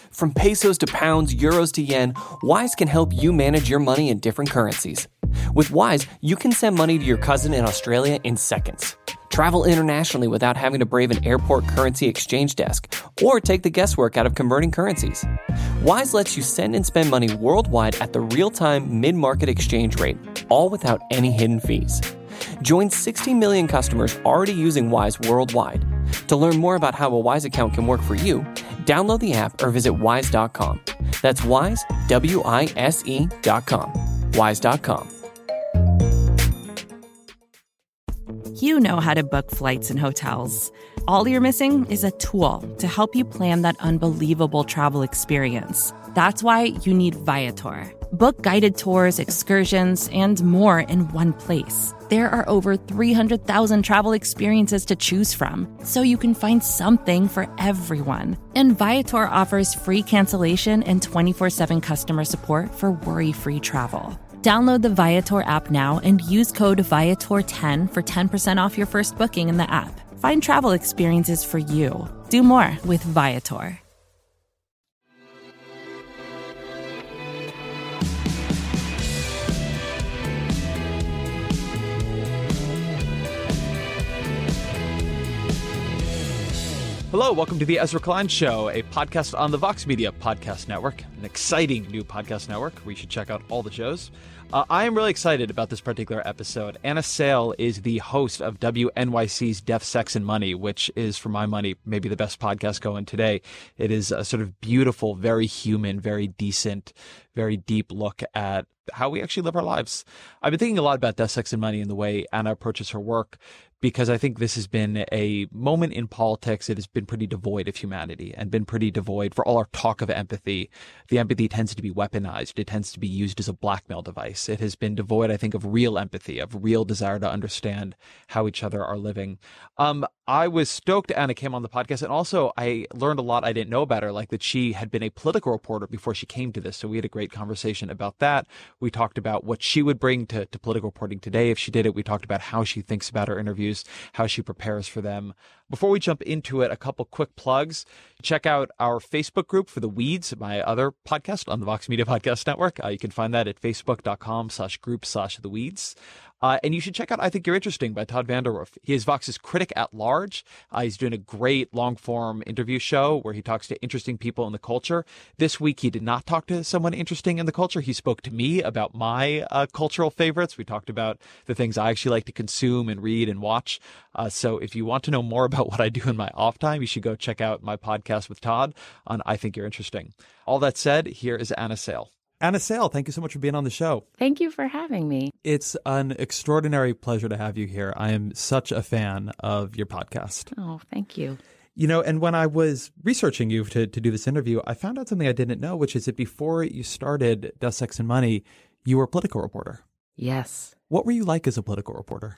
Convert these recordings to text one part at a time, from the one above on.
From pesos to pounds, euros to yen, Wise can help you manage your money in different currencies. With Wise, you can send money to your cousin in Australia in seconds. Travel internationally without having to brave an airport currency exchange desk or take the guesswork out of converting currencies. Wise lets you send and spend money worldwide at the real-time mid-market exchange rate, all without any hidden fees. Join 60 million customers already using Wise worldwide. To learn more about how a Wise account can work for you, download the app or visit wise.com. That's Wise, WISE.com. Wise.com. You know how to book flights and hotels. All you're missing is a tool to help you plan that unbelievable travel experience. That's why you need Viator. Book guided tours, excursions, and more in one place. There are over 300,000 travel experiences to choose from, so you can find something for everyone. And Viator offers free cancellation and 24/7 customer support for worry-free travel. Download the Viator app now and use code Viator10 for 10% off your first booking in the app. Find travel experiences for you. Do more with Viator. Hello, welcome to the Ezra Klein Show, a podcast on the Vox Media Podcast Network, an exciting new podcast network where you should check out all the shows. I am really excited about this particular episode. Anna Sale is the host of WNYC's Death, Sex, and Money, which is, for my money, maybe the best podcast going today. It is a sort of beautiful, very human, very decent, very deep look at how we actually live our lives. I've been thinking a lot about Death, Sex, and Money and the way Anna approaches her work, because I think this has been a moment in politics that has been pretty devoid of humanity and been pretty devoid for all our talk of empathy. The empathy tends to be weaponized. It tends to be used as a blackmail device. It has been devoid, I think, of real empathy, of real desire to understand how each other are living. I was stoked Anna came on the podcast, and also I learned a lot I didn't know about her, like that she had been a political reporter before she came to this. So we had a great conversation about that. We talked about what she would bring to political reporting today if she did it. We talked about how she thinks about her interviews, how she prepares for them. Before we jump into it, a couple quick plugs. Check out our Facebook group for The Weeds, my other podcast on the Vox Media Podcast Network. You can find that at facebook.com/group/The Weeds. And you should check out I Think You're Interesting by Todd VanDerWerff. He is Vox's critic at large. He's doing a great long-form interview show where he talks to interesting people in the culture. This week, he did not talk to someone interesting in the culture. He spoke to me about my cultural favorites. We talked about the things I actually like to consume and read and watch. So if you want to know more about what I do in my off time, you should go check out my podcast with Todd on I Think You're Interesting. All that said, here is Anna Sale. Anna Sale, thank you so much for being on the show. Thank you for having me. It's an extraordinary pleasure to have you here. I am such a fan of your podcast. Oh, thank you. You know, and when I was researching you to do this interview, I found out something I didn't know, which is that before you started Death, Sex, and Money, you were a political reporter. Yes. What were you like as a political reporter?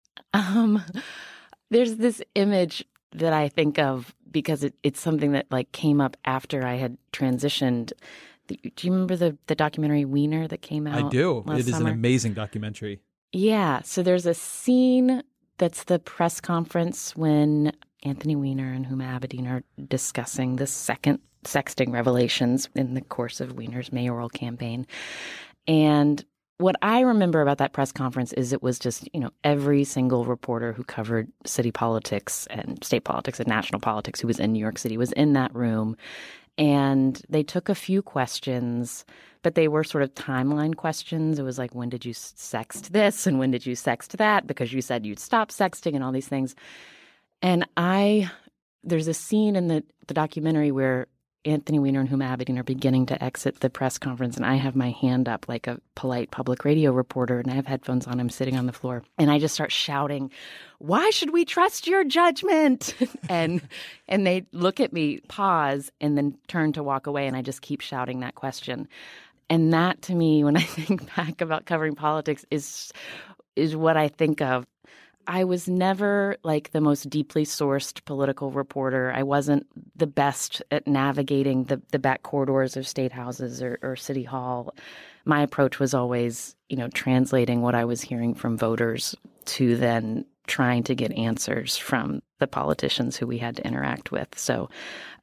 There's this image that I think of because it's something that like came up after I had transitioned. Do you remember the documentary Weiner that came out? I do. Last It is summer? an amazing documentary. Yeah. So there's a scene that's the press conference when Anthony Weiner and Huma Abedin are discussing the second sexting revelations in the course of Weiner's mayoral campaign. And what I remember about that press conference is it was just, every single reporter who covered city politics and state politics and national politics who was in New York City was in that room. And they took a few questions, but they were sort of timeline questions. It was like, when did you sext this and when did you sext that? Because you said you'd stop sexting and all these things. And there's a scene in the documentary where Anthony Weiner and Huma Abedin are beginning to exit the press conference, and I have my hand up like a polite public radio reporter, and I have headphones on. I'm sitting on the floor, and I just start shouting, "Why should we trust your judgment?" and they look at me, pause, and then turn to walk away, and I just keep shouting that question. And that, to me, when I think back about covering politics, is what I think of. I was never like the most deeply sourced political reporter. I wasn't the best at navigating the back corridors of state houses or city hall. My approach was always, translating what I was hearing from voters to then trying to get answers from the politicians who we had to interact with. So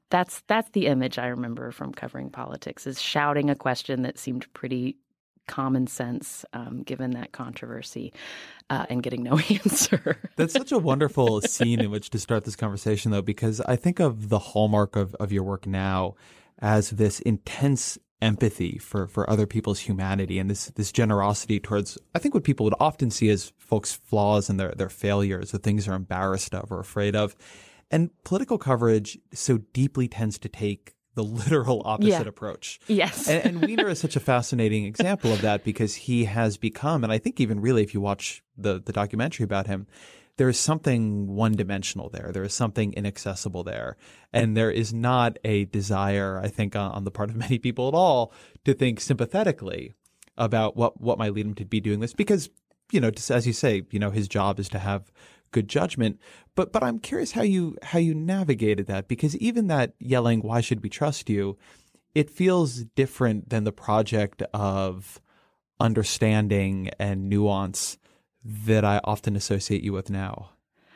That's the image I remember from covering politics, is shouting a question that seemed pretty common sense, given that controversy, and getting no answer. That's such a wonderful scene in which to start this conversation, though, because I think of the hallmark of your work now as this intense empathy for other people's humanity and this generosity towards, I think, what people would often see as folks' flaws and their failures, the things they're embarrassed of or afraid of. And political coverage so deeply tends to take the literal opposite approach. Yes. and Weiner is such a fascinating example of that, because he has become, and I think even really if you watch the documentary about him, there is something one-dimensional there. There is something inaccessible there. And there is not a desire, I think, on the part of many people at all to think sympathetically about what might lead him to be doing this. Because, just as you say, his job is to have good judgment. But I'm curious how you navigated that, because even that yelling, "Why should we trust you?" it feels different than the project of understanding and nuance that I often associate you with now.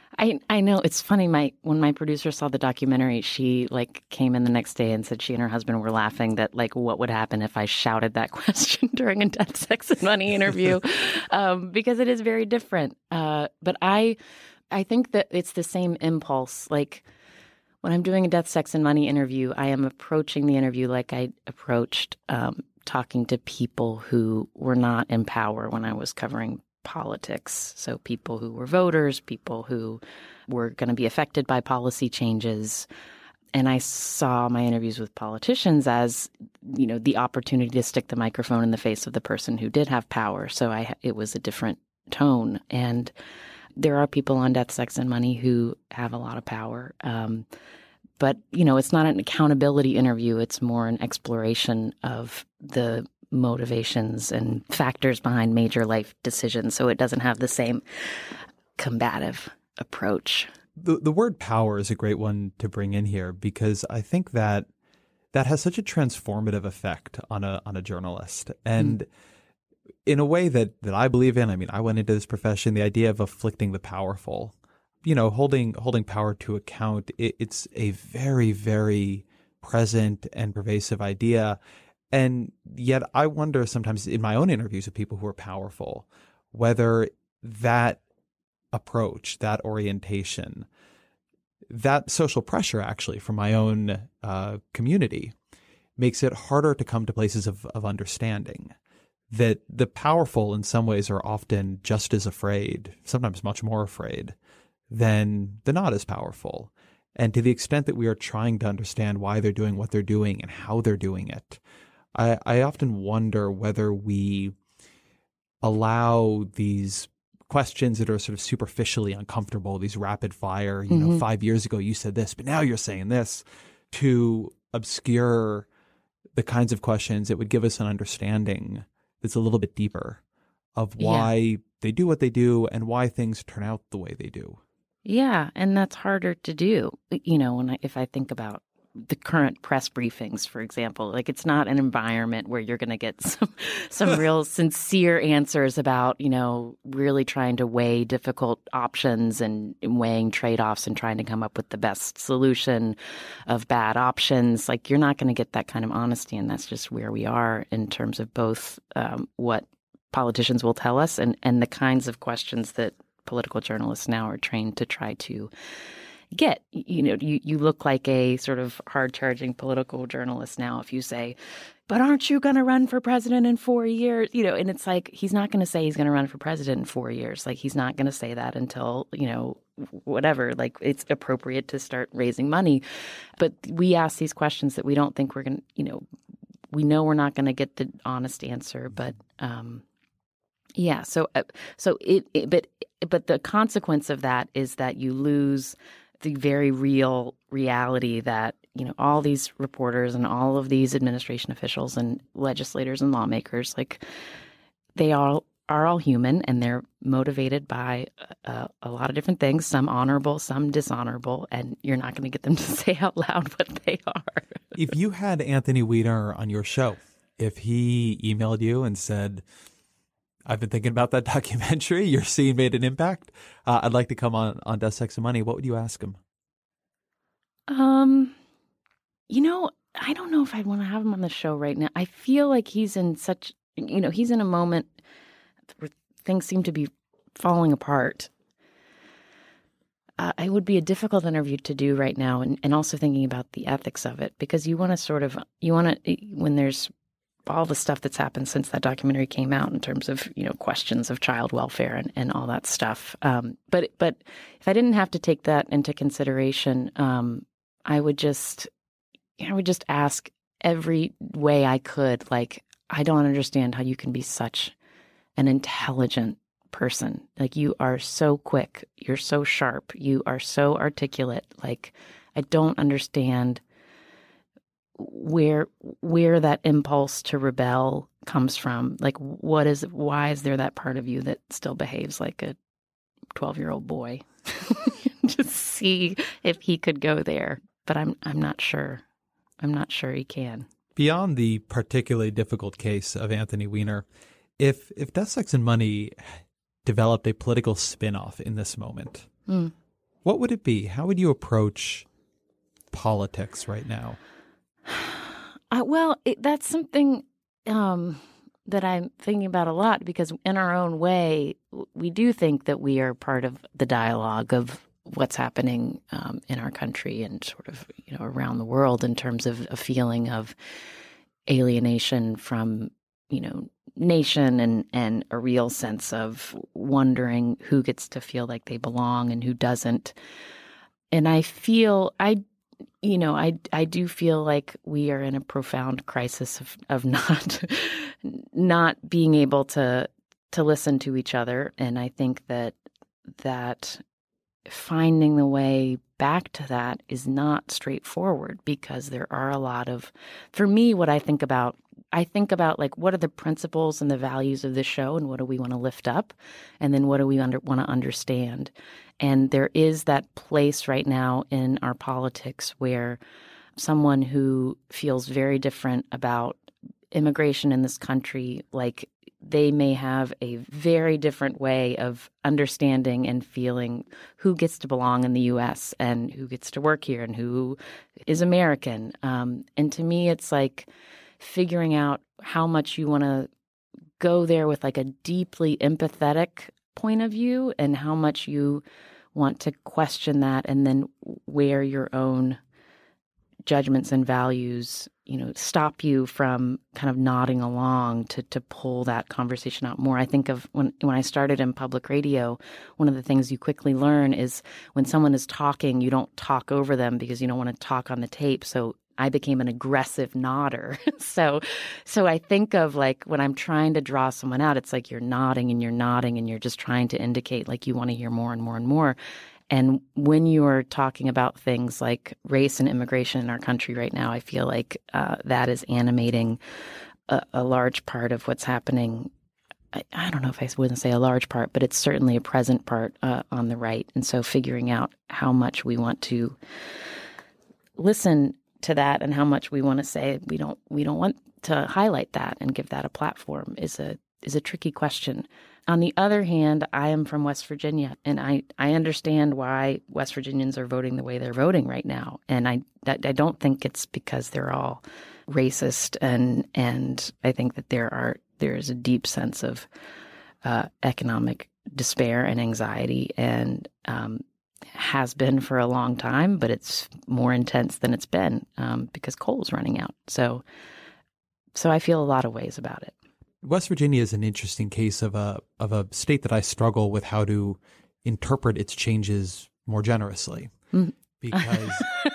I know. It's funny. When my producer saw the documentary, she came in the next day and said she and her husband were laughing that what would happen if I shouted that question during a Death, Sex, and Money interview, because it is very different. But I think that it's the same impulse. Like when I'm doing a Death, Sex, and Money interview, I am approaching the interview like I approached talking to people who were not in power when I was covering politics. So people who were voters, people who were going to be affected by policy changes. And I saw my interviews with politicians as, the opportunity to stick the microphone in the face of the person who did have power. So it was a different tone. And there are people on Death, Sex, and Money who have a lot of power. But, it's not an accountability interview. It's more an exploration of the motivations and factors behind major life decisions. So it doesn't have the same combative approach. The word power is a great one to bring in here, because I think that has such a transformative effect on a journalist. And in a way that I believe in, I mean, I went into this profession, the idea of afflicting the powerful, holding power to account, it's a very, very present and pervasive idea. And yet I wonder sometimes in my own interviews with people who are powerful, whether that approach, that orientation, that social pressure actually from my own community makes it harder to come to places of understanding. That the powerful in some ways are often just as afraid, sometimes much more afraid, than the not as powerful. And to the extent that we are trying to understand why they're doing what they're doing and how they're doing it, I often wonder whether we allow these questions that are sort of superficially uncomfortable, these rapid fire, 5 years ago you said this, but now you're saying this, to obscure the kinds of questions that would give us an understanding that's a little bit deeper of why they do what they do and why things turn out the way they do. Yeah, and that's harder to do. If I think about the current press briefings, for example, it's not an environment where you're going to get some real sincere answers about, really trying to weigh difficult options and weighing trade-offs and trying to come up with the best solution of bad options. You're not going to get that kind of honesty, and that's just where we are in terms of both what politicians will tell us and the kinds of questions that political journalists now are trained to try to get. You look like a sort of hard-charging political journalist now if you say, but aren't you going to run for president in 4 years? And it's he's not going to say he's going to run for president in 4 years. He's not going to say that until, whatever, it's appropriate to start raising money. But we ask these questions that we don't think we're going to, we know we're not going to get the honest answer, but but the consequence of that is that you lose the very real reality that, all these reporters and all of these administration officials and legislators and lawmakers, they all are all human, and they're motivated by a lot of different things, some honorable, some dishonorable, and you're not going to get them to say out loud what they are. If you had Anthony Weiner on your show, if he emailed you and said, I've been thinking about that documentary, your scene made an impact, I'd like to come on Death, Sex, and Money, what would you ask him? I don't know if I'd want to have him on the show right now. I feel like he's in such, he's in a moment where things seem to be falling apart. It would be a difficult interview to do right now, and also thinking about the ethics of it, because when there's all the stuff that's happened since that documentary came out in terms of, questions of child welfare and all that stuff. But if I didn't have to take that into consideration, I would just ask every way I could, like, I don't understand how you can be such an intelligent person. Like, you are so quick, you're so sharp, you are so articulate. Like, I don't understand where that impulse to rebel comes from. Like, why is there that part of you that still behaves like a 12-year-old boy? Just see if he could go there. But I'm not sure. I'm not sure he can. Beyond the particularly difficult case of Anthony Weiner, if Death, Sex, and Money developed a political spin-off in this moment, what would it be? How would you approach politics right now? That's something that I'm thinking about a lot, because in our own way, we do think that we are part of the dialogue of what's happening in our country and sort of, around the world, in terms of a feeling of alienation from, nation and a real sense of wondering who gets to feel like they belong and who doesn't. And I feel, I do feel like we are in a profound crisis of not being able to listen to each other. And I think that finding the way back to that is not straightforward, because there are a lot of, for me, what I think about like, what are the principles and the values of the show, and what do we want to lift up, and then what do we want to understand. And there is that place right now in our politics where someone who feels very different about immigration in this country, like, they may have a very different way of understanding and feeling who gets to belong in the U.S. and who gets to work here and who is American. And to me, it's like figuring out how much you want to go there with like a deeply empathetic point of view, and how much you want to question that, and then where your own judgments and values, stop you from kind of nodding along to pull that conversation out more. I think of when I started in public radio, one of the things you quickly learn is when someone is talking, you don't talk over them because you don't want to talk on the tape. So I became an aggressive nodder. So I think of, like, when I'm trying to draw someone out, it's like you're nodding and you're nodding and you're just trying to indicate like you want to hear more and more and more. And when you're talking about things like race and immigration in our country right now, I feel like that is animating a large part of what's happening. I don't know if I wouldn't say a large part, but it's certainly a present part on the right. And so figuring out how much we want to listen to that and how much we want to say we don't want to highlight that and give that a platform is a tricky question. On the other hand, I am from West Virginia, and I understand why West Virginians are voting the way they're voting right now. And I don't think it's because they're all racist, and I think that there is a deep sense of economic despair and anxiety, and has been for a long time, but it's more intense than it's been because coal's running out. So I feel a lot of ways about it. West Virginia is an interesting case of a state that I struggle with how to interpret its changes more generously, because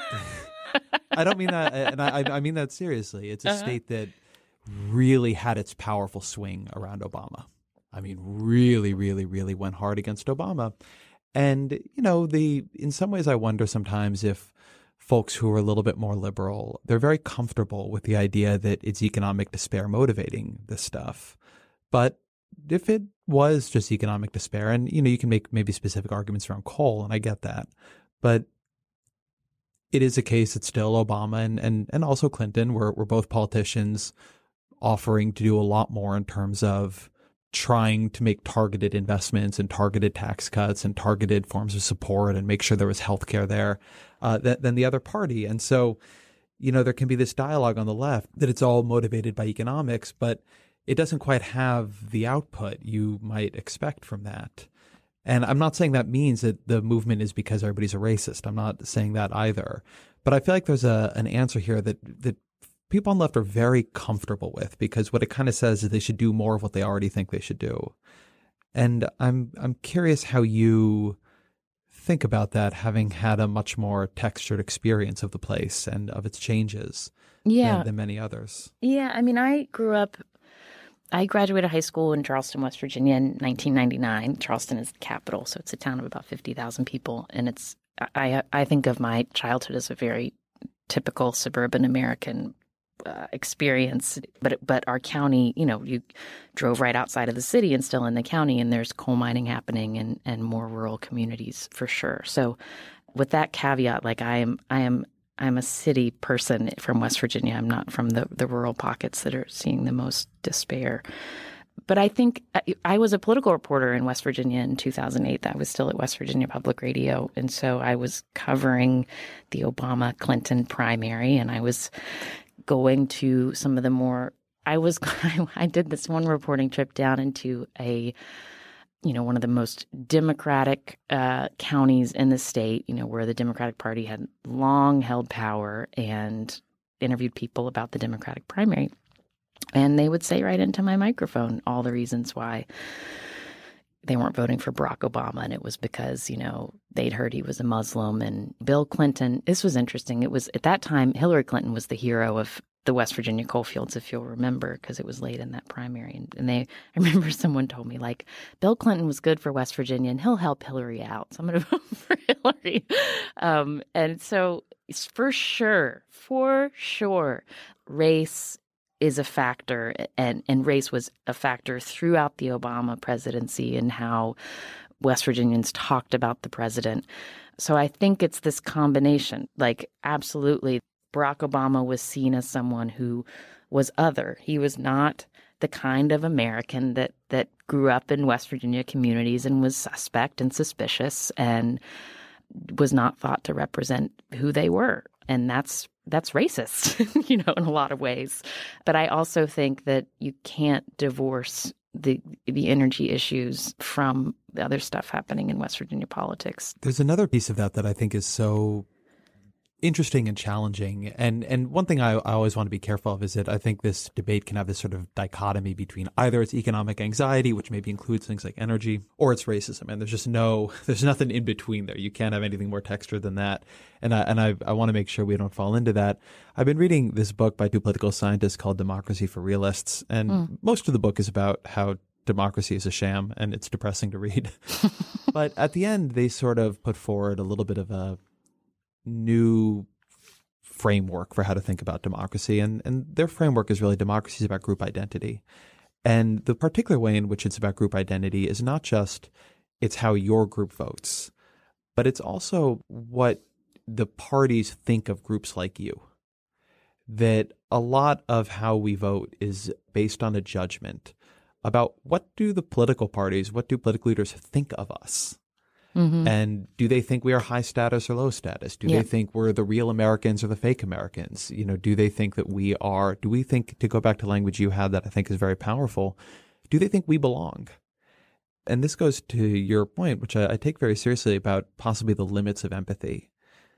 I don't mean that, and I mean that seriously. It's a state that really had its powerful swing around Obama. I mean, really, really, really went hard against Obama. And, in some ways I wonder sometimes if folks who are a little bit more liberal, they're very comfortable with the idea that it's economic despair motivating this stuff. But if it was just economic despair, and, you can make maybe specific arguments around coal, and I get that, but it is a case that still Obama and also Clinton were both politicians offering to do a lot more in terms of trying to make targeted investments and targeted tax cuts and targeted forms of support and make sure there was health care there than the other party. And so there can be this dialogue on the left that it's all motivated by economics, but it doesn't quite have the output you might expect from that. And I'm not saying that means that the movement is because everybody's a racist. I'm not saying that either. But I feel like there's an answer here that people on the left are very comfortable with, because what it kind of says is they should do more of what they already think they should do. And I'm curious how you think about that, having had a much more textured experience of the place and of its changes than many others. Yeah, I mean, I graduated high school in Charleston, West Virginia in 1999. Charleston is the capital, so it's a town of about 50,000 people. And I think of my childhood as a very typical suburban American experience. But our county, you drove right outside of the city and still in the county, and there's coal mining happening and more rural communities for sure. So with that caveat, like I'm a city person from West Virginia. I'm not from the rural pockets that are seeing the most despair. But I think I was a political reporter in West Virginia in 2008. I was still at West Virginia Public Radio. And so I was covering the Obama-Clinton primary, and I was going to some of the more – I did this one reporting trip down into one of the most Democratic counties in the state, where the Democratic Party had long held power, and interviewed people about the Democratic primary. And they would say right into my microphone all the reasons why they weren't voting for Barack Obama. And it was because, they'd heard he was a Muslim. And Bill Clinton, this was interesting. It was at that time, Hillary Clinton was the hero of the West Virginia coalfields, if you'll remember, because it was late in that primary. And I remember someone told me, like, Bill Clinton was good for West Virginia and he'll help Hillary out. So I'm going to vote for Hillary. And so for sure, race is a factor, and race was a factor throughout the Obama presidency and how West Virginians talked about the president. So I think it's this combination, like, absolutely. Barack Obama was seen as someone who was other. He was not the kind of American that grew up in West Virginia communities and was suspect and suspicious and was not thought to represent who they were. And that's racist, in a lot of ways. But I also think that you can't divorce the energy issues from the other stuff happening in West Virginia politics. There's another piece of that I think is so interesting and challenging. And one thing I always want to be careful of is that I think this debate can have this sort of dichotomy between either it's economic anxiety, which maybe includes things like energy, or it's racism. And there's nothing in between there. You can't have anything more textured than that. And I want to make sure we don't fall into that. I've been reading this book by two political scientists called Democracy for Realists. And most of the book is about how democracy is a sham, and it's depressing to read. But at the end, they sort of put forward a little bit of a new framework for how to think about democracy. And their framework is really democracy is about group identity. And the particular way in which it's about group identity is not just it's how your group votes, but it's also what the parties think of groups like you. That a lot of how we vote is based on a judgment about what do political leaders think of us? Mm-hmm. And do they think we are high status or low status? Do they think we're the real Americans or the fake Americans? Do they think that do we think, to go back to language you had that I think is very powerful, do they think we belong? And this goes to your point, which I take very seriously, about possibly the limits of empathy.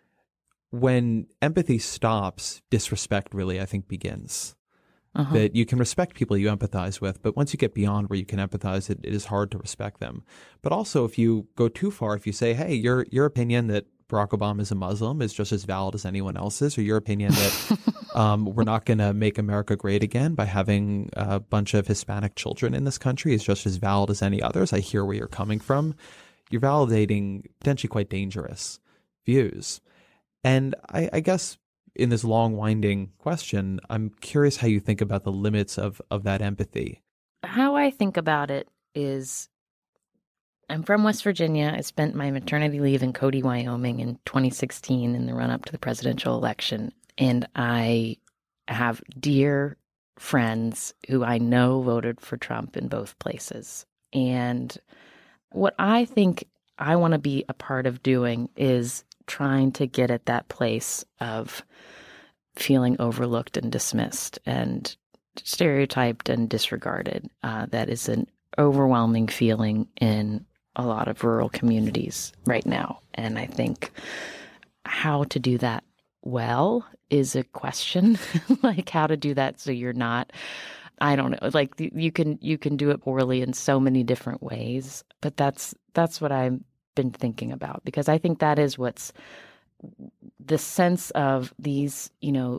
When empathy stops, disrespect really, I think, begins. That you can respect people you empathize with, but once you get beyond where you can empathize, it is hard to respect them. But also, if you go too far, if you say, hey, your opinion that Barack Obama is a Muslim is just as valid as anyone else's, or your opinion that we're not going to make America great again by having a bunch of Hispanic children in this country is just as valid as any others, I hear where you're coming from. You're validating potentially quite dangerous views. And I guess in this long, winding question, I'm curious how you think about the limits of that empathy. How I think about it is, I'm from West Virginia. I spent my maternity leave in Cody, Wyoming in 2016 in the run-up to the presidential election. And I have dear friends who I know voted for Trump in both places. And what I think I want to be a part of doing is trying to get at that place of feeling overlooked and dismissed and stereotyped and disregarded. That is an overwhelming feeling in a lot of rural communities right now. And I think how to do that well is a question, like how to do that so you're not, I don't know, like you can do it poorly in so many different ways. But that's what I've been thinking about, because I think that is what's the sense of these,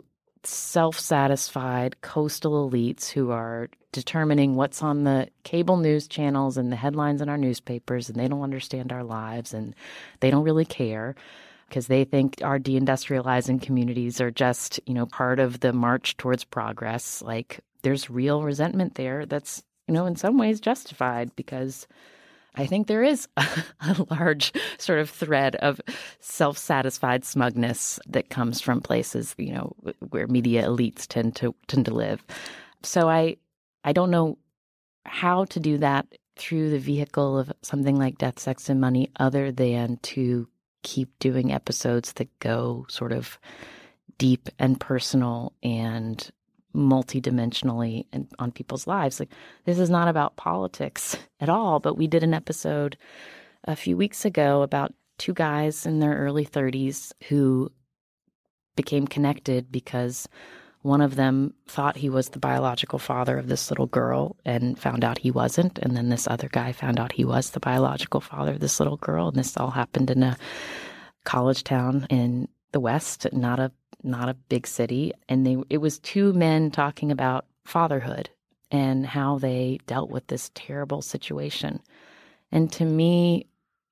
self-satisfied coastal elites who are determining what's on the cable news channels and the headlines in our newspapers, and they don't understand our lives and they don't really care because they think our deindustrializing communities are just, part of the march towards progress. Like there's real resentment there that's, in some ways justified, because I think there is a large sort of thread of self-satisfied smugness that comes from places, where media elites tend to live. So I don't know how to do that through the vehicle of something like Death, Sex, and Money, other than to keep doing episodes that go sort of deep and personal and multidimensionally and on people's lives. Like, this is not about politics at all, but we did an episode a few weeks ago about two guys in their early 30s who became connected because one of them thought he was the biological father of this little girl and found out he wasn't. And then this other guy found out he was the biological father of this little girl. And this all happened in a college town in the West, not a big city. And it was two men talking about fatherhood and how they dealt with this terrible situation. And to me,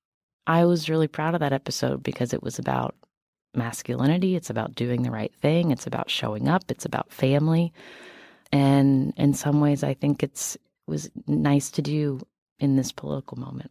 I was really proud of that episode because it was about masculinity. It's about doing the right thing. It's about showing up. It's about family. And in some ways, I think it was nice to do in this political moment.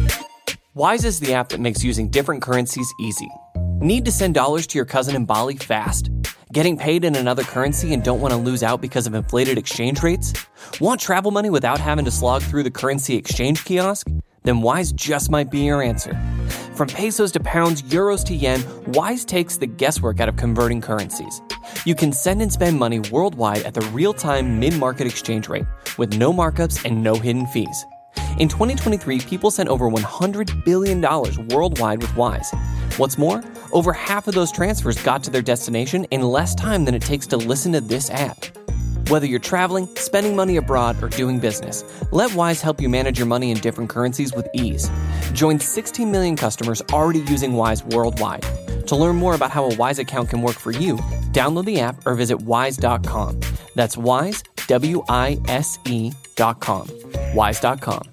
Wise is the app that makes using different currencies easy. Need to send dollars to your cousin in Bali fast? Getting paid in another currency and don't want to lose out because of inflated exchange rates? Want travel money without having to slog through the currency exchange kiosk? Then Wise just might be your answer. From pesos to pounds, euros to yen, Wise takes the guesswork out of converting currencies. You can send and spend money worldwide at the real-time mid-market exchange rate with no markups and no hidden fees. In 2023, people sent over $100 billion worldwide with Wise. What's more, over half of those transfers got to their destination in less time than it takes to listen to this app. Whether you're traveling, spending money abroad, or doing business, let Wise help you manage your money in different currencies with ease. Join 16 million customers already using Wise worldwide. To learn more about how a Wise account can work for you, download the app or visit wise.com. That's Wise, WISE.com. Wise.com.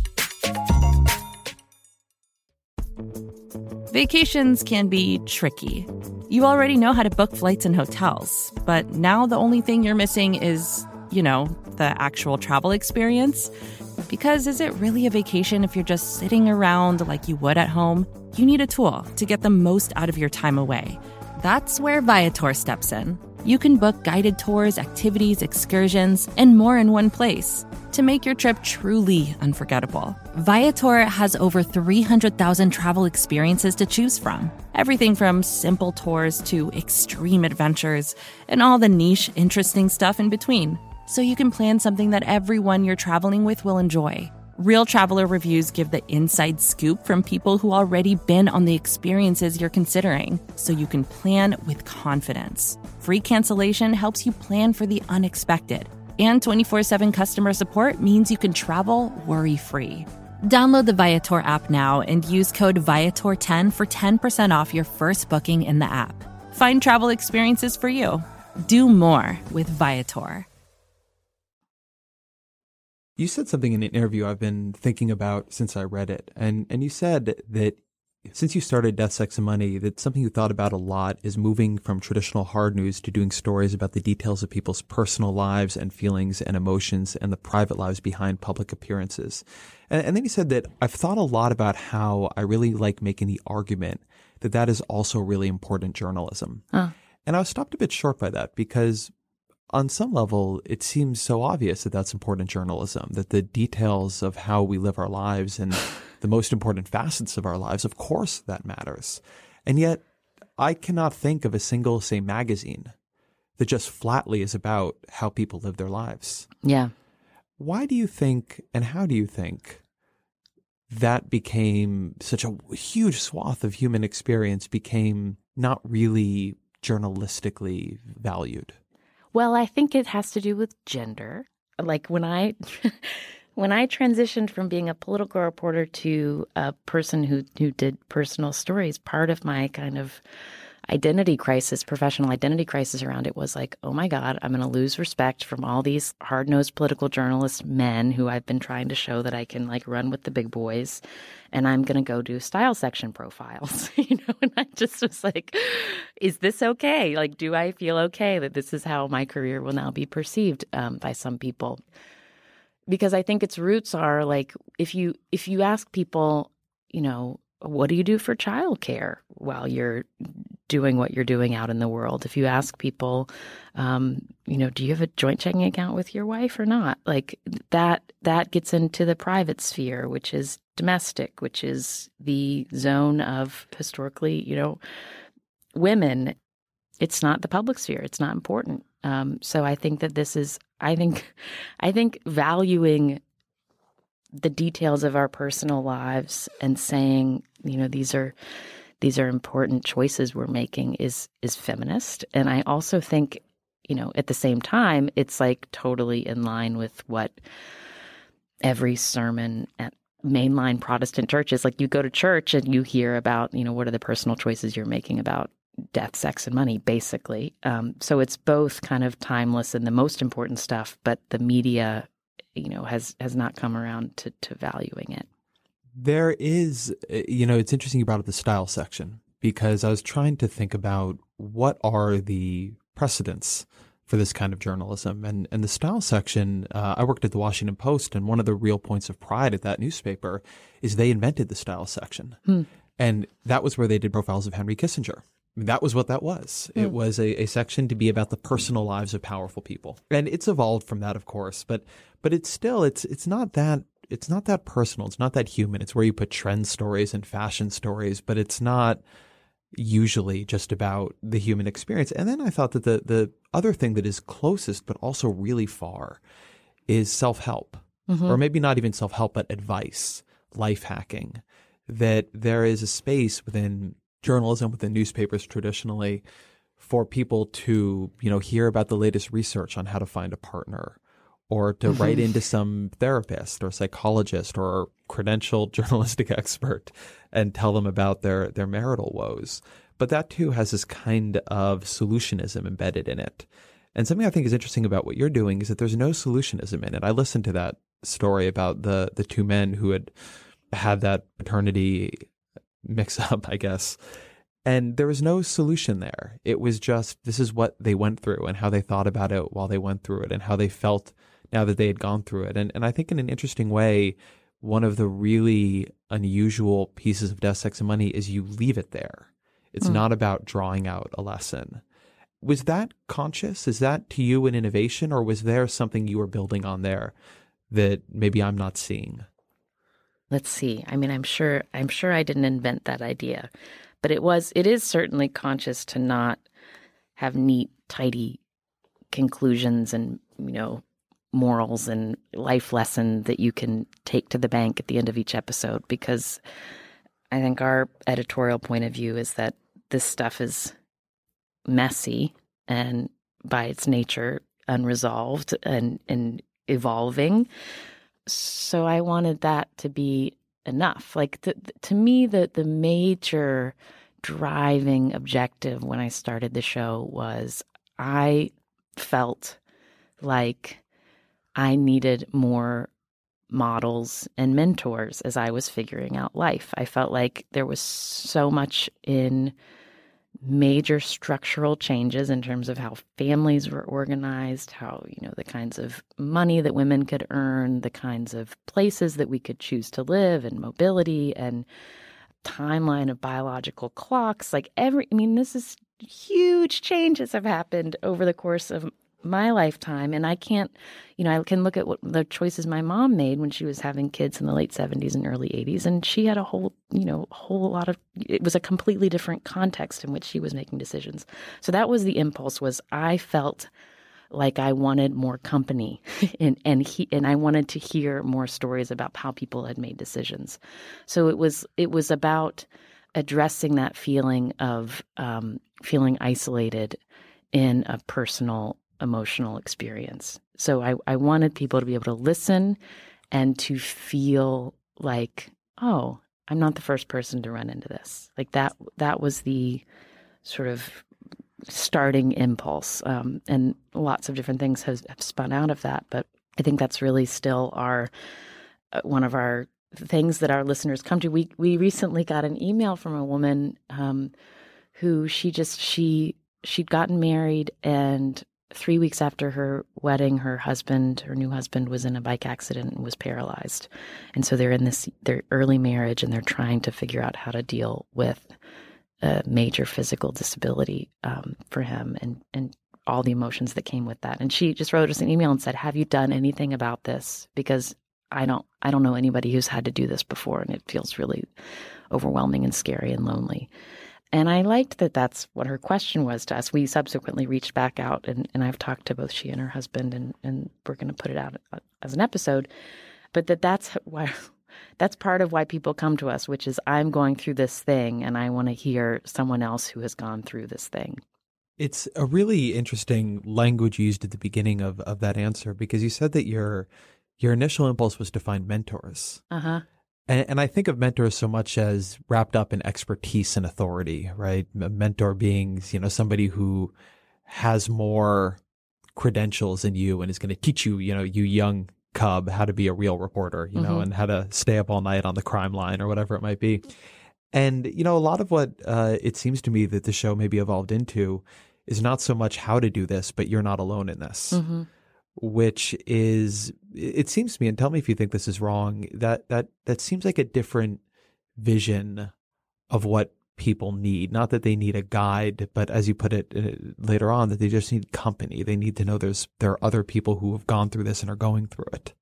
Vacations can be tricky. You already know how to book flights and hotels, but now the only thing you're missing is, the actual travel experience. Because is it really a vacation if you're just sitting around like you would at home? You need a tool to get the most out of your time away. That's where Viator steps in. You can book guided tours, activities, excursions, and more in one place to make your trip truly unforgettable. Viator has over 300,000 travel experiences to choose from. Everything from simple tours to extreme adventures and all the niche, interesting stuff in between. So you can plan something that everyone you're traveling with will enjoy. Real traveler reviews give the inside scoop from people who already been on the experiences you're considering, so you can plan with confidence. Free cancellation helps you plan for the unexpected. And 24/7 customer support means you can travel worry-free. Download the Viator app now and use code Viator10 for 10% off your first booking in the app. Find travel experiences for you. Do more with Viator. You said something in an interview I've been thinking about since I read it. And you said that since you started Death, Sex, and Money, that something you thought about a lot is moving from traditional hard news to doing stories about the details of people's personal lives and feelings and emotions and the private lives behind public appearances. And then you said that I've thought a lot about how I really like making the argument that that is also really important journalism. And I was stopped a bit short by that because on some level, it seems so obvious that that's important journalism, that the details of how we live our lives and the most important facets of our lives, of course that matters. And yet I cannot think of a single, say, magazine that just flatly is about how people live their lives. Yeah. Why do you think, and how do you think, that became such a huge swath of human experience became not really journalistically valued? Well, I think it has to do with gender. Like when I when I transitioned from being a political reporter to a person who did personal stories, part of my kind of identity crisis, professional identity crisis around it was like, oh my God, I'm going to lose respect from all these hard-nosed political journalist men who I've been trying to show that I can like run with the big boys. And I'm going to go do style section profiles, and I just was like, is this okay? Like, do I feel okay that this is how my career will now be perceived by some people? Because I think its roots are like, if you ask people, what do you do for childcare while you're doing what you're doing out in the world? If you ask people, do you have a joint checking account with your wife or not? Like that gets into the private sphere, which is domestic, which is the zone of historically, women. It's not the public sphere. It's not important. So I think that this is, I think valuing the details of our personal lives and saying, these are important choices we're making is feminist. And I also think, at the same time, it's like totally in line with what every sermon at mainline Protestant churches, like you go to church and you hear about, what are the personal choices you're making about death, sex, and money, basically. So it's both kind of timeless and the most important stuff, but the media has not come around to valuing it. There is, it's interesting you brought up the style section, because I was trying to think about what are the precedents for this kind of journalism. And the style section, I worked at the Washington Post, and one of the real points of pride at that newspaper is they invented the style section. And that was where they did profiles of Henry Kissinger. That was what that was. It was a section to be about the personal lives of powerful people. And it's evolved from that, of course, but it's still, it's not that personal. It's not that human. It's where you put trend stories and fashion stories, but it's not usually just about the human experience. And then I thought that the other thing that is closest, but also really far, is self-help, or maybe not even self-help, but advice, life hacking, that there is a space within journalism, within newspapers traditionally, for people to, hear about the latest research on how to find a partner, or to write into some therapist or psychologist or credentialed journalistic expert and tell them about their marital woes. But that too has this kind of solutionism embedded in it. And something I think is interesting about what you're doing is that there's no solutionism in it. I listened to that story about the two men who had that paternity mix up, I guess. And there was no solution there. It was just, this is what they went through and how they thought about it while they went through it and how they felt now that they had gone through it. And I think in an interesting way, one of the really unusual pieces of Death, Sex, and Money is you leave it there. It's not about drawing out a lesson. Was that conscious? Is that to you an innovation, or was there something you were building on there that maybe I'm not seeing? Let's see. I mean, I'm sure I didn't invent that idea, but it is certainly conscious to not have neat, tidy conclusions and, morals and life lesson that you can take to the bank at the end of each episode, because I think our editorial point of view is that this stuff is messy and by its nature unresolved and evolving. So I wanted that to be enough. Like to me, the major driving objective when I started the show was I felt like I needed more models and mentors as I was figuring out life. I felt like there was so much in major structural changes in terms of how families were organized, how, the kinds of money that women could earn, the kinds of places that we could choose to live, and mobility and timeline of biological clocks. This is huge changes have happened over the course of my lifetime, and I can't, I can look at what the choices my mom made when she was having kids in the late 70s and early 80s, and she had a whole lot of, it was a completely different context in which she was making decisions. So that was the impulse, was I felt like I wanted more company and I wanted to hear more stories about how people had made decisions. So it was about addressing that feeling of feeling isolated in a personal emotional experience. So I wanted people to be able to listen and to feel like, oh, I'm not the first person to run into this. Like that was the sort of starting impulse. And lots of different things have spun out of that. But I think that's really still one of our things that our listeners come to. We recently got an email from a woman who she'd gotten married, and 3 weeks after her wedding, her new husband was in a bike accident and was paralyzed. And so they're in their early marriage, and they're trying to figure out how to deal with a major physical disability for him and all the emotions that came with that. And she just wrote us an email and said, have you done anything about this? Because I don't know anybody who's had to do this before, and it feels really overwhelming and scary and lonely. And I liked that that's what her question was to us. We subsequently reached back out, and I've talked to both she and her husband, and we're going to put it out as an episode. But that's part of why people come to us, which is I'm going through this thing, and I want to hear someone else who has gone through this thing. It's a really interesting language used at the beginning of that answer, because you said that your initial impulse was to find mentors. Uh-huh. And I think of mentors so much as wrapped up in expertise and authority, right? A mentor being, somebody who has more credentials than you and is going to teach you, you young cub, how to be a real reporter, and how to stay up all night on the crime line or whatever it might be. And, a lot of what it seems to me that the show maybe evolved into is not so much how to do this, but you're not alone in this. Mm-hmm. Which is, it seems to me, and tell me if you think this is wrong, that seems like a different vision of what people need. Not that they need a guide, but as you put it later on, that they just need company. They need to know there are other people who have gone through this and are going through it.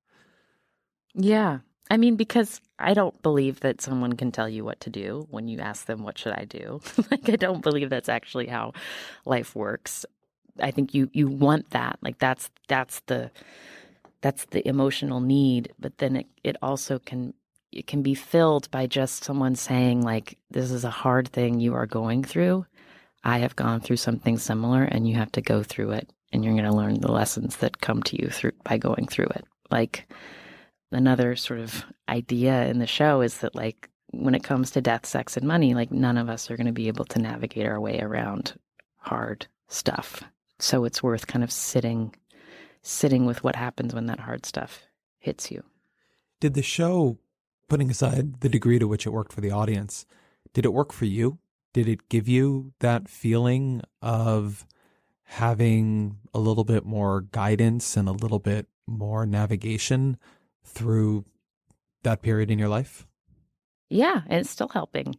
Yeah. I mean, because I don't believe that someone can tell you what to do when you ask them, what should I do? I don't believe that's actually how life works. I think you want that. Like that's the emotional need, but then it also can be filled by just someone saying, like, this is a hard thing you are going through. I have gone through something similar, and you have to go through it, and you're going to learn the lessons that come to you by going through it. Like, another sort of idea in the show is that, like, when it comes to death, sex, and money, like, none of us are going to be able to navigate our way around hard stuff. So it's worth kind of sitting with what happens when that hard stuff hits you. Did the show, putting aside the degree to which it worked for the audience, did it work for you? Did it give you that feeling of having a little bit more guidance and a little bit more navigation through that period in your life? Yeah, and it's still helping.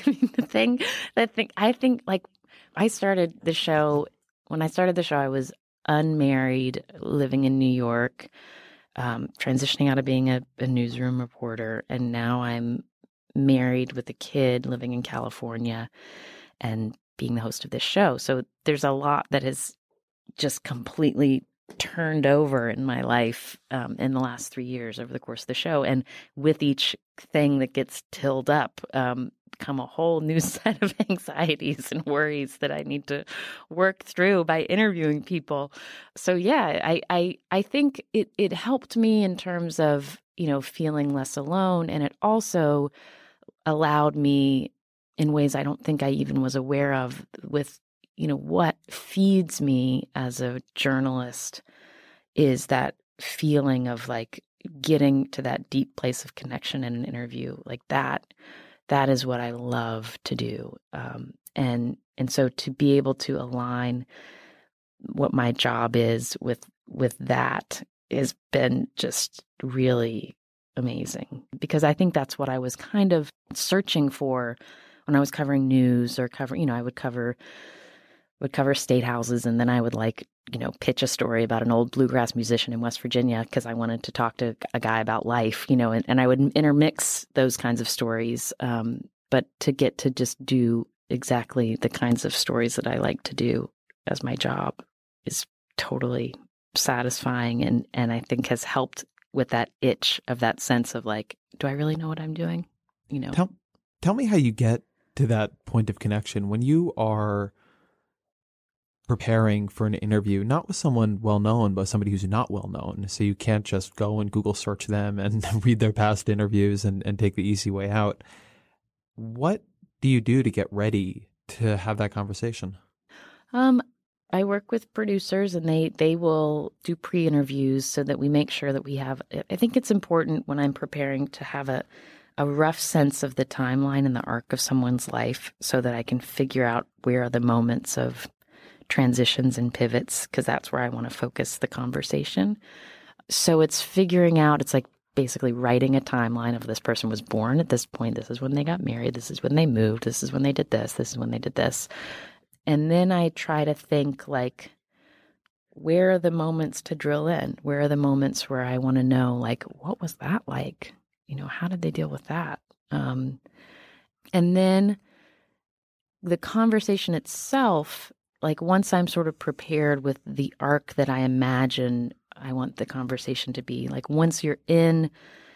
I think like I started the show. When I started the show, I was unmarried, living in New York, transitioning out of being a newsroom reporter. And now I'm married with a kid, living in California, and being the host of this show. So there's a lot that has just completely turned over in my life in the last 3 years over the course of the show. And with each thing that gets tilled up, come a whole new set of anxieties and worries that I need to work through by interviewing people. So yeah, I think it helped me in terms of, feeling less alone. And it also allowed me in ways I don't think I even was aware of with, what feeds me as a journalist is that feeling of like getting to that deep place of connection in an interview like that. That is what I love to do. And so to be able to align what my job is with that has been just really amazing, because I think that's what I was kind of searching for when I was covering news or I would cover state houses, and then I would like pitch a story about an old bluegrass musician in West Virginia because I wanted to talk to a guy about life, and I would intermix those kinds of stories. But to get to just do exactly the kinds of stories that I like to do as my job is totally satisfying and I think has helped with that itch of that sense of like, do I really know what I'm doing? Tell me how you get to that point of connection when you are preparing for an interview, not with someone well-known, but somebody who's not well-known. So you can't just go and Google search them and read their past interviews and take the easy way out. What do you do to get ready to have that conversation? I work with producers and they will do pre-interviews so that we make sure that we have, I think it's important when I'm preparing to have a rough sense of the timeline and the arc of someone's life so that I can figure out where are the moments of transitions and pivots, because that's where I want to focus the conversation. So it's figuring out, it's like basically writing a timeline of this person was born at this point, this is when they got married, this is when they moved, this is when they did this is when they did this. And then I try to think like, where are the moments to drill in? Where are the moments where I want to know, like, what was that like? How did they deal with that? And then the conversation itself, like once I'm sort of prepared with the arc that I imagine I want the conversation to be, like once you're in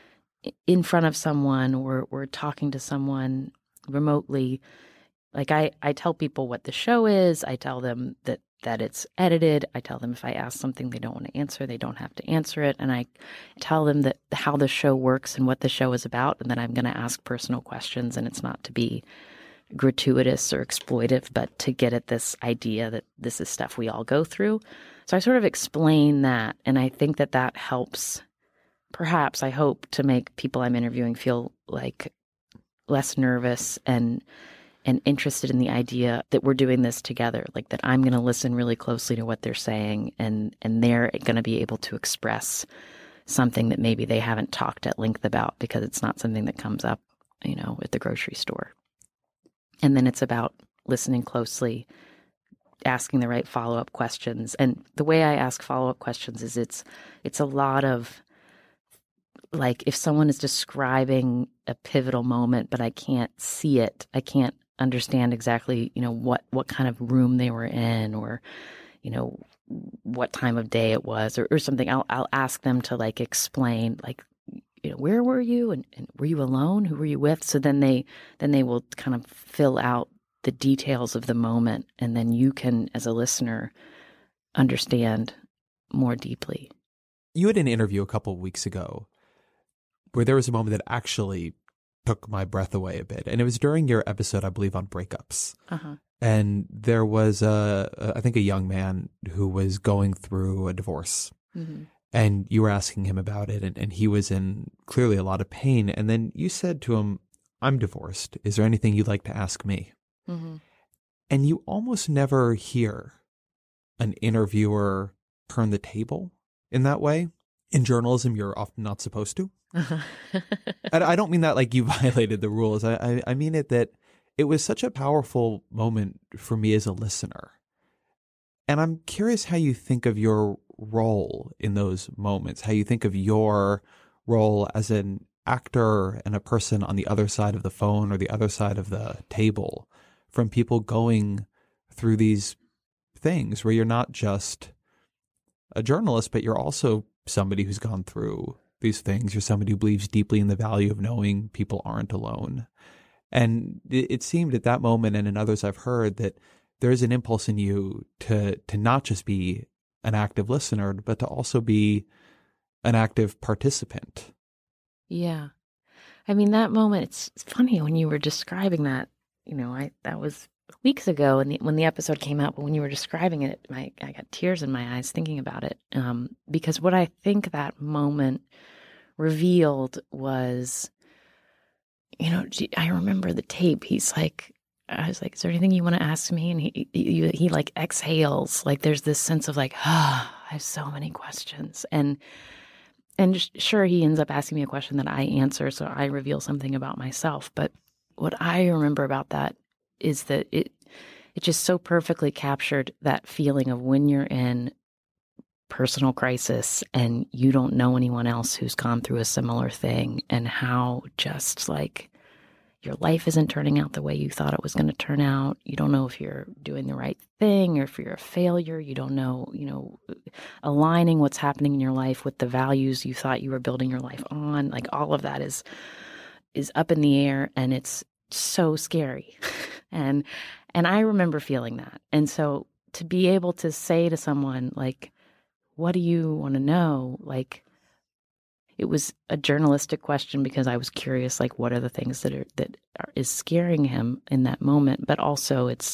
front of someone or we're talking to someone remotely, like I tell people what the show is. I tell them that it's edited. I tell them if I ask something they don't want to answer, they don't have to answer it. And I tell them that how the show works and what the show is about, and that I'm going to ask personal questions, and it's not to be gratuitous or exploitive, but to get at this idea that this is stuff we all go through. So I sort of explain that, and I think that helps, perhaps, I hope, to make people I'm interviewing feel like less nervous and interested in the idea that we're doing this together, like that I'm going to listen really closely to what they're saying, and they're going to be able to express something that maybe they haven't talked at length about because it's not something that comes up, at the grocery store. And then it's about listening closely, asking the right follow-up questions. And the way I ask follow-up questions is it's a lot of, like, if someone is describing a pivotal moment, but I can't see it, I can't understand exactly, what kind of room they were in, or, what time of day it was, or something, I'll ask them to like explain, like, where were you, and were you alone? Who were you with? So then they will kind of fill out the details of the moment, and then you can, as a listener, understand more deeply. You had an interview a couple of weeks ago where there was a moment that actually took my breath away a bit, and it was during your episode, I believe, on breakups. And there was I think a young man who was going through a divorce. Mm-hmm. And you were asking him about it, and he was in clearly a lot of pain. And then you said to him, I'm divorced. Is there anything you'd like to ask me? Mm-hmm. And you almost never hear an interviewer turn the table in that way. In journalism, you're often not supposed to. I don't mean that like you violated the rules. I mean it that it was such a powerful moment for me as a listener. And I'm curious how you think of your role in those moments, how you think of your role as an actor and a person on the other side of the phone or the other side of the table from people going through these things where you're not just a journalist, but you're also somebody who's gone through these things. You're somebody who believes deeply in the value of knowing people aren't alone. And it seemed at that moment, and in others I've heard, that there's an impulse in you to not just be an active listener, but to also be an active participant. Yeah. I mean, that moment, it's funny when you were describing that, that was weeks ago when the episode came out, but when you were describing it, I got tears in my eyes thinking about it. Because what I think that moment revealed was, I remember the tape. I was like, is there anything you want to ask me? And he like exhales, like there's this sense of like, I have so many questions. And sure, he ends up asking me a question that I answer, so I reveal something about myself. But what I remember about that is that it it just so perfectly captured that feeling of when you're in personal crisis and you don't know anyone else who's gone through a similar thing, and how just like your life isn't turning out the way you thought it was going to turn out. You don't know if you're doing the right thing or if you're a failure. You don't know, aligning what's happening in your life with the values you thought you were building your life on. Like all of that is up in the air, and it's so scary. and I remember feeling that. And so to be able to say to someone like, what do you want to know? Like, it was a journalistic question because I was curious, like, what are the things that is scaring him in that moment? But also it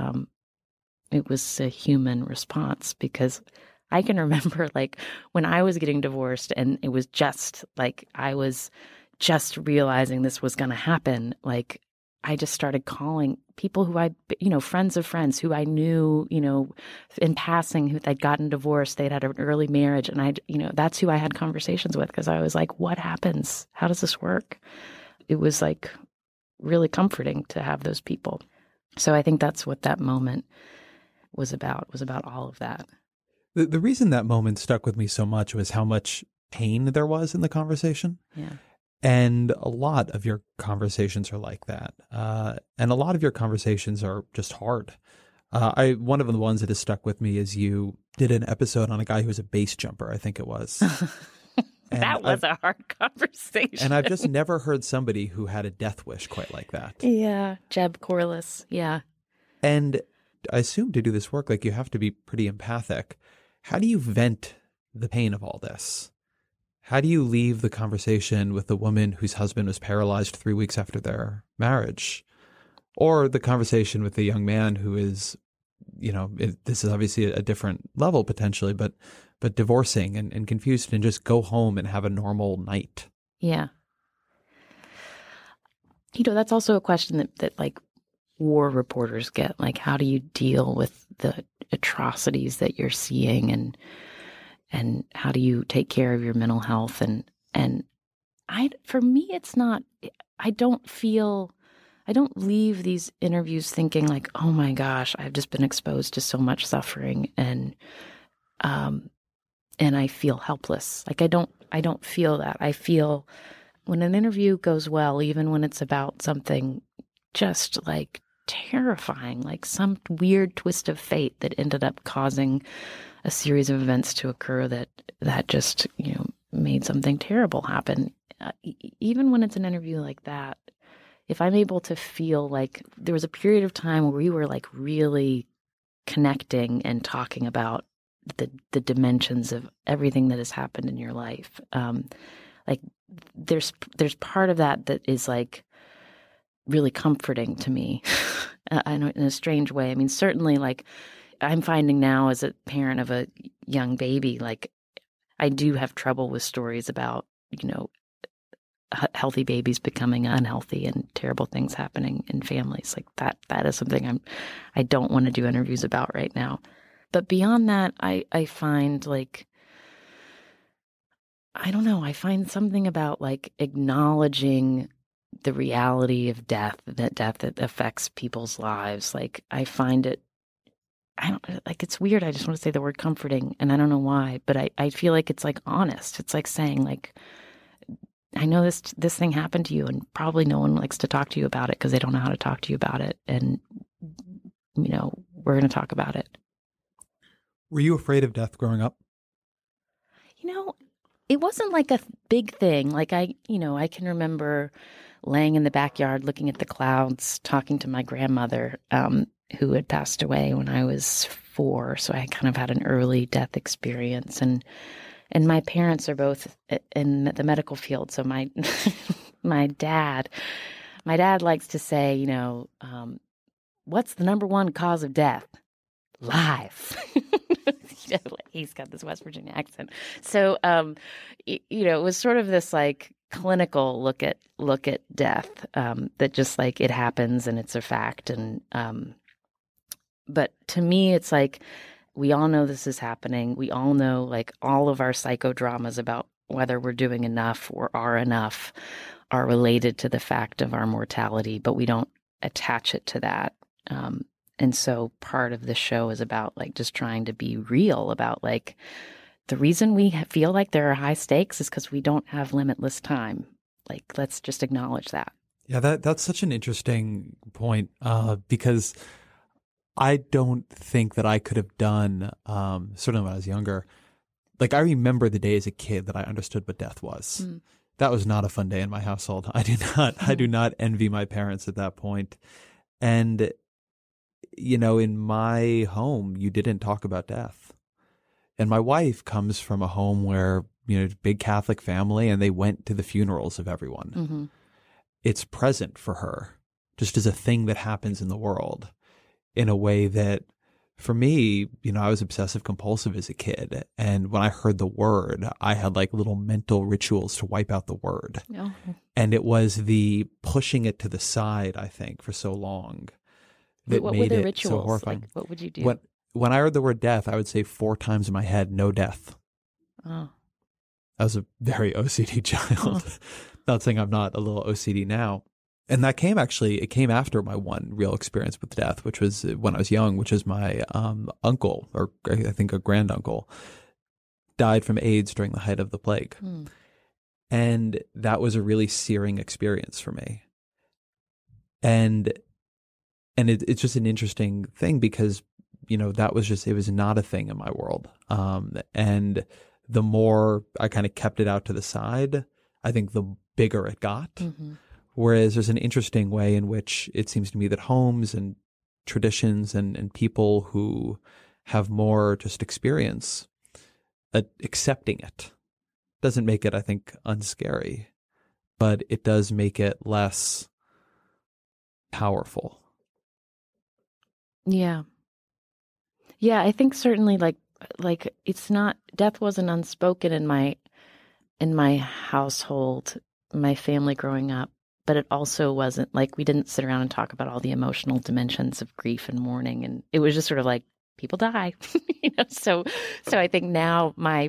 was a human response, because I can remember like when I was getting divorced and it was just like, I was just realizing this was going to happen. Like, I just started calling people who friends of friends who I knew, in passing, who they'd gotten divorced, they'd had an early marriage. And that's who I had conversations with, because I was like, what happens? How does this work? It was like really comforting to have those people. So I think that's what that moment was about all of that. The reason that moment stuck with me so much was how much pain there was in the conversation. Yeah. And a lot of your conversations are like that. And a lot of your conversations are just hard. One of the ones that has stuck with me is you did an episode on a guy who was a base jumper, I think it was. That was a hard conversation. And I've just never heard somebody who had a death wish quite like that. Yeah, Jeb Corliss, yeah. And I assume to do this work, like, you have to be pretty empathic. How do you vent the pain of all this? How do you leave the conversation with the woman whose husband was paralyzed 3 weeks after their marriage? Or the conversation with the young man who is, this is obviously a different level potentially, but divorcing and confused, and just go home and have a normal night? Yeah. That's also a question that like war reporters get. Like, how do you deal with the atrocities that you're seeing, and how do you take care of your mental health? And for me, it's not, I don't leave these interviews thinking like, oh my gosh, I've just been exposed to so much suffering, and I feel helpless. Like, I don't feel that. I feel when an interview goes well, even when it's about something just like terrifying, like some weird twist of fate that ended up causing a series of events to occur that just, made something terrible happen. Even when it's an interview like that, if I'm able to feel like there was a period of time where we were like really connecting and talking about the dimensions of everything that has happened in your life, like there's part of that is like really comforting to me in a strange way. I mean, certainly, like, I'm finding now as a parent of a young baby, like, I do have trouble with stories about, healthy babies becoming unhealthy and terrible things happening in families. Like that is something I don't want to do interviews about right now. But beyond that, I find like, I don't know, I find something about like acknowledging the reality of death that affects people's lives. Like, I find it, it's weird. I just want to say the word comforting, and I don't know why, but I feel like it's like honest. It's like saying like, I know this thing happened to you, and probably no one likes to talk to you about it because they don't know how to talk to you about it. And, we're going to talk about it. Were you afraid of death growing up? It wasn't like a big thing. Like I can remember laying in the backyard, looking at the clouds, talking to my grandmother, who had passed away when I was 4. So I kind of had an early death experience. And my parents are both in the medical field. So my dad likes to say, what's the number one cause of death? Life. He's got this West Virginia accent. So, it was sort of this like clinical look at death, that just like it happens and it's a fact. And, but to me, it's like, we all know this is happening. We all know like all of our psychodramas about whether we're doing enough or are enough are related to the fact of our mortality, but we don't attach it to that. And so part of the show is about like just trying to be real about like the reason we feel like there are high stakes is because we don't have limitless time. Like, let's just acknowledge that. Yeah, that's such an interesting point because I don't think that I could have done, certainly when I was younger, like I remember the day as a kid that I understood what death was. Mm. That was not a fun day in my household. I do not envy my parents at that point. And, you know, in my home, you didn't talk about death. And my wife comes from a home where, you know, big Catholic family, and they went to the funerals of everyone. Mm-hmm. It's present for her, just as a thing that happens in the world in a way that, for me, you know, I was obsessive compulsive as a kid. And when I heard the word, I had like little mental rituals to wipe out the word. Oh. And it was the pushing it to the side, I think, for so long that what made were the it rituals? so horrifying. Like, what would you do? When I heard the word death, I would say 4 times in my head, no death. Oh. I was a very OCD child. Oh. Not saying I'm not a little OCD now. And that came after my one real experience with death, which was when I was young, which is my uncle, or I think a granduncle, died from AIDS during the height of the plague. Mm. And that was a really searing experience for me. And it's just an interesting thing because, you know, it was not a thing in my world. And the more I kind of kept it out to the side, I think the bigger it got. Mm-hmm. Whereas there's an interesting way in which it seems to me that homes and traditions and people who have more just experience accepting it doesn't make it, I think, unscary, but it does make it less powerful. Yeah. Yeah, I think certainly like it's not, death wasn't unspoken in my household, my family growing up, but it also wasn't like we didn't sit around and talk about all the emotional dimensions of grief and mourning, and it was just sort of like people die. You know, so I think now my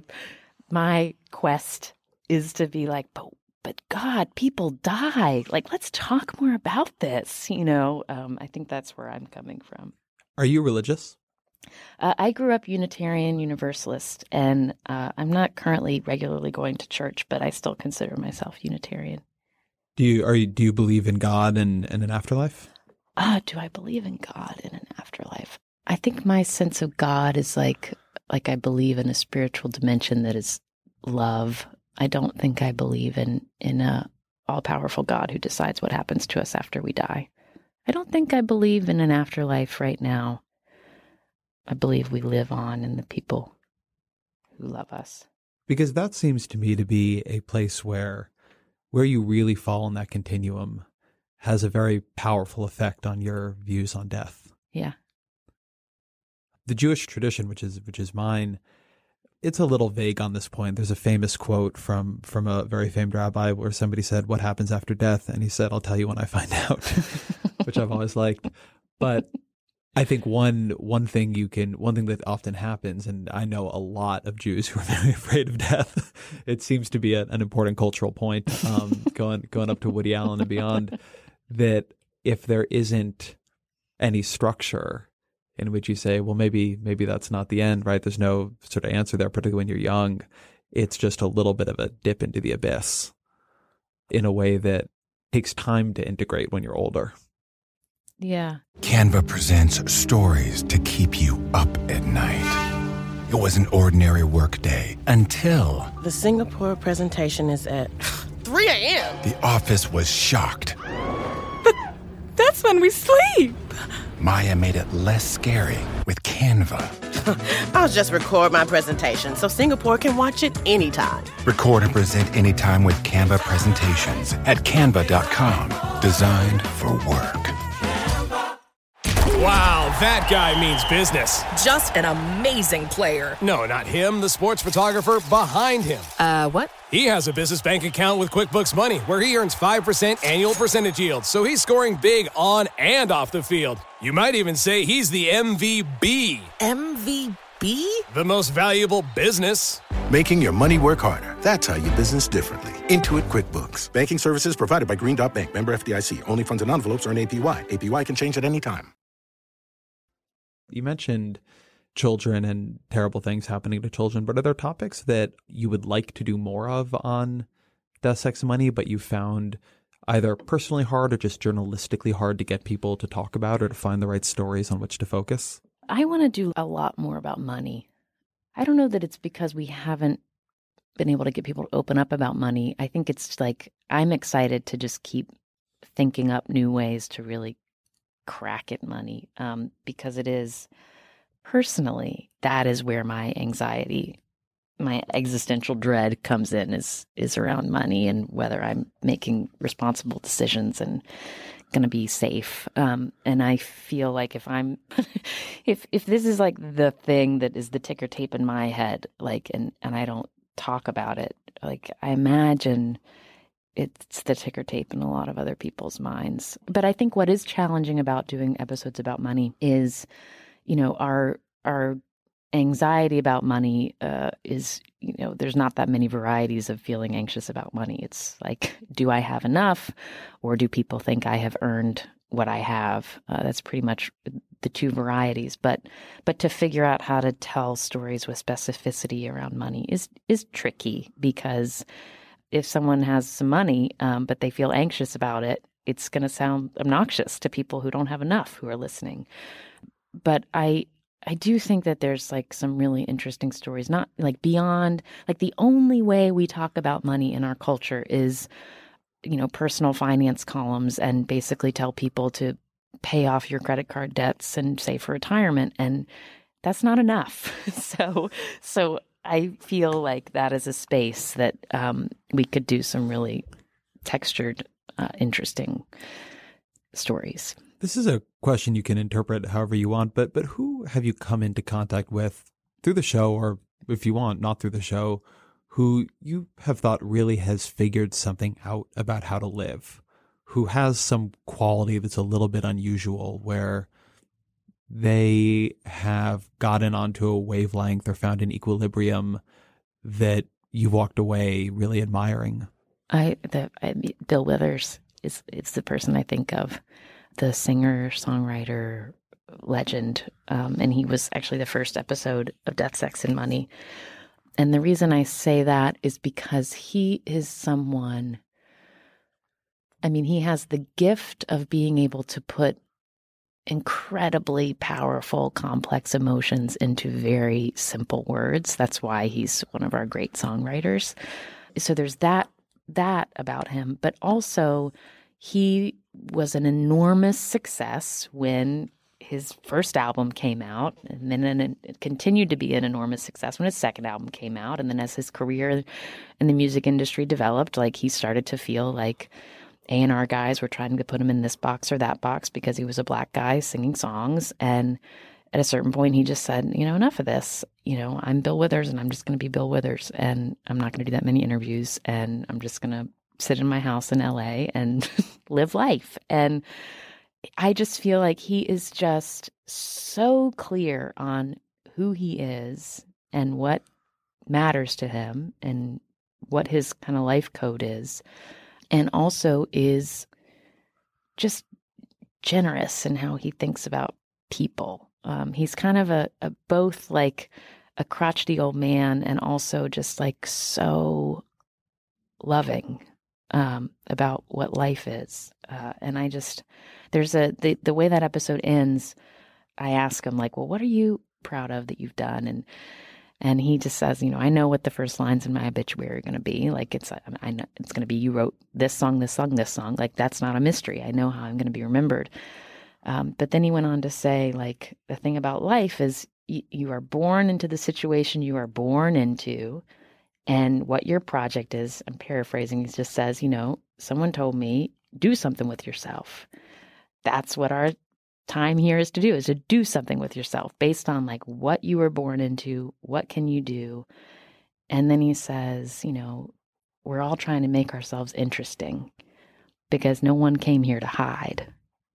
quest is to be like, but God, people die. Like, let's talk more about this. You know, I think that's where I'm coming from. Are you religious? I grew up Unitarian Universalist, and I'm not currently regularly going to church, but I still consider myself Unitarian. Do you believe in God and an afterlife? Do I believe in God and an afterlife? I think my sense of God is like I believe in a spiritual dimension that is love. I don't think I believe in a all-powerful God who decides what happens to us after we die. I don't think I believe in an afterlife right now. I believe we live on in the people who love us. Because that seems to me to be a place where you really fall in that continuum has a very powerful effect on your views on death. Yeah. The Jewish tradition, which is mine, it's a little vague on this point. There's a famous quote from a very famed rabbi where somebody said, "What happens after death?" And he said, "I'll tell you when I find out," which I've always liked. But I think one thing that often happens, and I know a lot of Jews who are very afraid of death. It seems to be an important cultural point, going up to Woody Allen and beyond, that if there isn't any structure in which you say, well, maybe that's not the end, right? There's no sort of answer there, particularly when you're young. It's just a little bit of a dip into the abyss in a way that takes time to integrate when you're older. Yeah. Canva presents stories to keep you up at night. It was an ordinary work day until... The Singapore presentation is at 3 a.m. The office was shocked. But that's when we sleep. Maya made it less scary with Canva. I'll just record my presentation so Singapore can watch it anytime. Record and present anytime with Canva presentations at canva.com. Designed for work. Wow, that guy means business. Just an amazing player. No, not him, the sports photographer behind him. What? He has a business bank account with QuickBooks Money where he earns 5% annual percentage yield, so he's scoring big on and off the field. You might even say he's the MVB. MVB? The most valuable business. Making your money work harder. That's how you business differently. Intuit QuickBooks. Banking services provided by Green Dot Bank. Member FDIC. Only funds and envelopes earn APY. APY can change at any time. You mentioned children and terrible things happening to children, but are there topics that you would like to do more of on Death, Sex, and Money, but you found either personally hard or just journalistically hard to get people to talk about or to find the right stories on which to focus? I want to do a lot more about money. I don't know that it's because we haven't been able to get people to open up about money. I think it's like I'm excited to just keep thinking up new ways to really crack at money, because it is, personally, that is where my anxiety, my existential dread comes in, is around money and whether I'm making responsible decisions and going to be safe. And I feel like if I'm, if this is like the thing that is the ticker tape in my head, like, and I don't talk about it, like I imagine it's the ticker tape in a lot of other people's minds. But I think what is challenging about doing episodes about money is, our anxiety about money is, there's not that many varieties of feeling anxious about money. It's like, do I have enough, or do people think I have earned what I have? That's pretty much the two varieties. But to figure out how to tell stories with specificity around money is tricky, because if someone has some money, but they feel anxious about it, it's going to sound obnoxious to people who don't have enough who are listening. But I do think that there's like some really interesting stories, not like beyond, like the only way we talk about money in our culture is, personal finance columns and basically tell people to pay off your credit card debts and save for retirement. And that's not enough. So I feel like that is a space that we could do some really textured, interesting stories. This is a question you can interpret however you want, but who have you come into contact with through the show, or if you want, not through the show, who you have thought really has figured something out about how to live, who has some quality that's a little bit unusual, where they have gotten onto a wavelength or found an equilibrium that you walked away really admiring? Bill Withers is the person I think of, the singer, songwriter, legend. And he was actually the first episode of Death, Sex, and Money. And the reason I say that is because he is someone, he has the gift of being able to put incredibly powerful, complex emotions into very simple words. That's why he's one of our great songwriters. So there's that about him. But also, he was an enormous success when his first album came out, and then it continued to be an enormous success when his second album came out. And then as his career in the music industry developed, like he started to feel like A&R guys were trying to put him in this box or that box because he was a black guy singing songs. And at a certain point, he just said, enough of this. I'm Bill Withers, and I'm just going to be Bill Withers, and I'm not going to do that many interviews, and I'm just going to sit in my house in LA and live life. And I just feel like he is just so clear on who he is and what matters to him and what his kind of life code is. And also is just generous in how he thinks about people. He's kind of a both like a crotchety old man and also just like so loving about what life is. And I just, there's the way that episode ends, I ask him like, well, what are you proud of that you've done? And he just says, I know what the first lines in my obituary are going to be. Like I know it's going to be, you wrote this song, this song, this song. Like that's not a mystery. I know how I'm going to be remembered. But then he went on to say, like, the thing about life is you are born into the situation you are born into. And what your project is, I'm paraphrasing, he just says, someone told me, do something with yourself. That's what our time here is to do something with yourself based on like what you were born into, what can you do? And then he says, we're all trying to make ourselves interesting because no one came here to hide.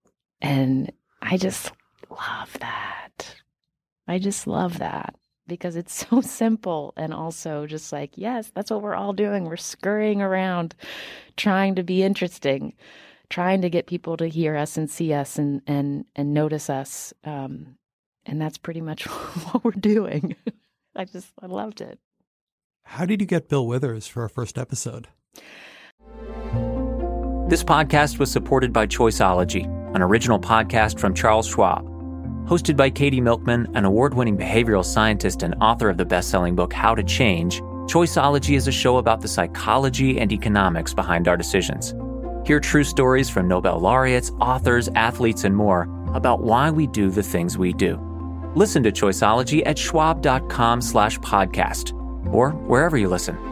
And I just love that. I just love that because it's so simple and also just like, yes, that's what we're all doing. We're scurrying around trying to be interesting, trying to get people to hear us and see us and notice us. And that's pretty much what we're doing. I loved it. How did you get Bill Withers for our first episode? This podcast was supported by Choiceology, an original podcast from Charles Schwab. Hosted by Katie Milkman, an award-winning behavioral scientist and author of the best-selling book How to Change, Choiceology is a show about the psychology and economics behind our decisions. Hear true stories from Nobel laureates, authors, athletes, and more about why we do the things we do. Listen to Choiceology at schwab.com/podcast or wherever you listen.